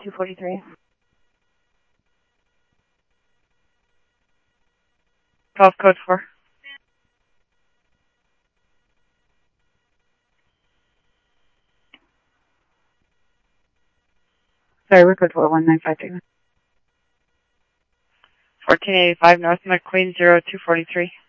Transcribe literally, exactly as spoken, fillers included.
two forty-three. Golf code four. Sorry, we're code four one nine five two. fourteen eighty-five North McQueen, zero two forty-three.